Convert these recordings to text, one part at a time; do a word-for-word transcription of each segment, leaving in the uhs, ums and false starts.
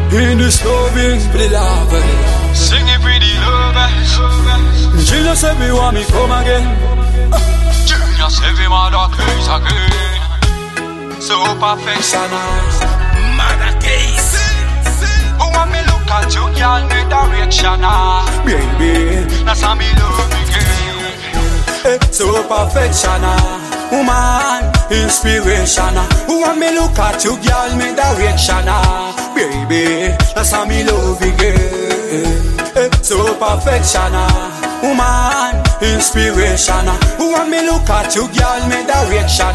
in this loving, pretty love. Sing it pretty love. Junior said we want me come again. Junior said we want a case again. So perfectional, mother case. Who want me look at you, girl, me direction, baby. That's how me love again. Hey, so perfectional, woman, inspirational. Who want me look at you, girl, me direction, baby. That's how me love again. Hey, so perfectional, woman, inspirational. Who want me look at you, girl, me direction,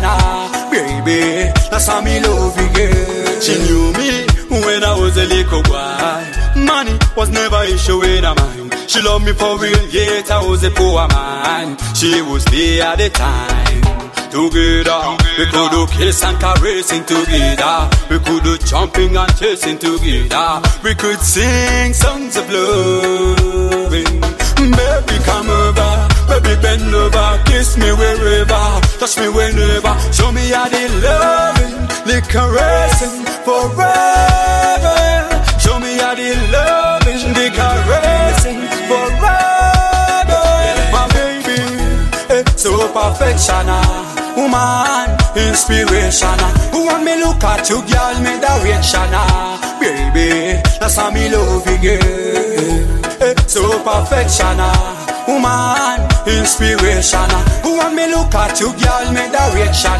baby. That's how me love again. She knew me when I was a little boy. Money was never an issue in her mind. She loved me for real, yet I was a poor man. She was there at the time. Together, we could do kiss and caressing together. We could do jumping and chasing together. We could sing songs of loving. Baby, come over, baby, bend over. Kiss me wherever, touch me whenever. Show me how they loving, they caressing forever. Show me how they loving, they caressing forever. My baby, it's so perfectional. Woman, inspirational. Who want me look at you, girl, me direction, baby. That's how me love again. So perfectional. Woman, inspirational. Who want me look at you, girl, me direction,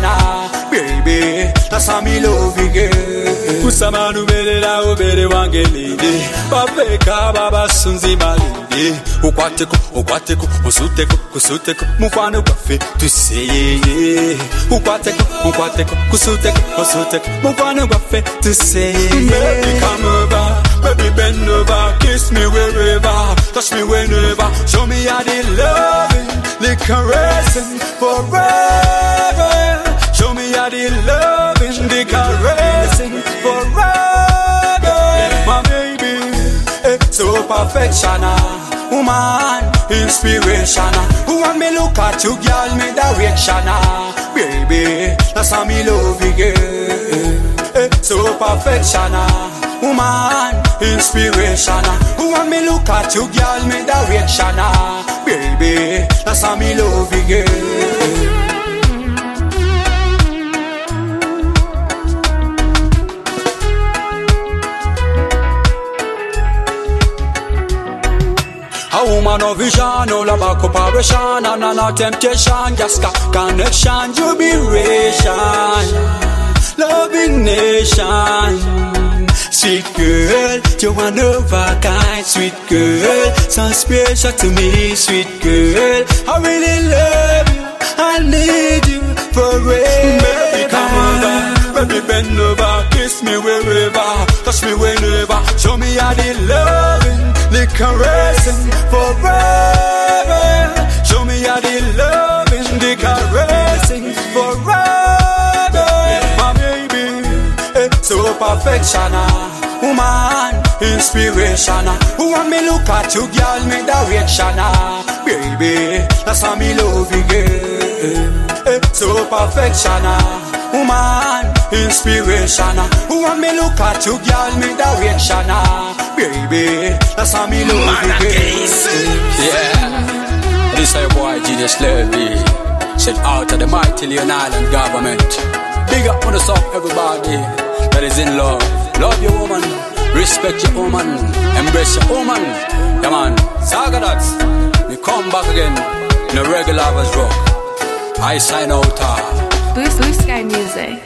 baby. That's how me love again. Kusamanu bere la ubere wangelide. Babeka baba sunzi malide. Ukwateko, ukwateko, usuteko, kusuteko. Mukwano kafe, tu say. Ukwateko, ukwateko, kusuteko, usuteko. Mukwano kafe, tu say. Baby, come over, baby, bend over. Kiss me wherever, touch me whenever. Show me how they loving, they caressing forever. Show me how they loving, they caressing forever. My baby, it's so perfectional. Woman, inspirational. Who want me look at you, girl, me direction, baby. That's how me love again. It's so perfectional. Woman, inspirational. Who want me look at you, girl, me direction, baby. That's how me love again. A woman of vision, all about cooperation and no temptation, just connection, jubilation, loving nation. Sweet girl, you one of a kind, sweet girl, so special to me, sweet girl. I really love you, I need you forever. Baby, come over, baby, bend over, kiss me wherever, touch me whenever. Show me how they loving, they caressing forever. Show me how they loving, they caressing forever. My baby, it's so perfectional. Woman, inspirational. Who want me look at you, girl, me direction, baby. That's how me love again. It's so perfectional. Woman, inspirational. Who want me look at you, girl, me direction, baby. That's how me love again. Yeah, this is your boy Genius Levy. Sent out of the mighty Leon Island government. Big up on the song, everybody that is in love. Love your woman, respect your woman, embrace your woman. Yeah man, Saga Dots, we come back again in a regular hours rock. I sign out. Blue Blue Sky Music.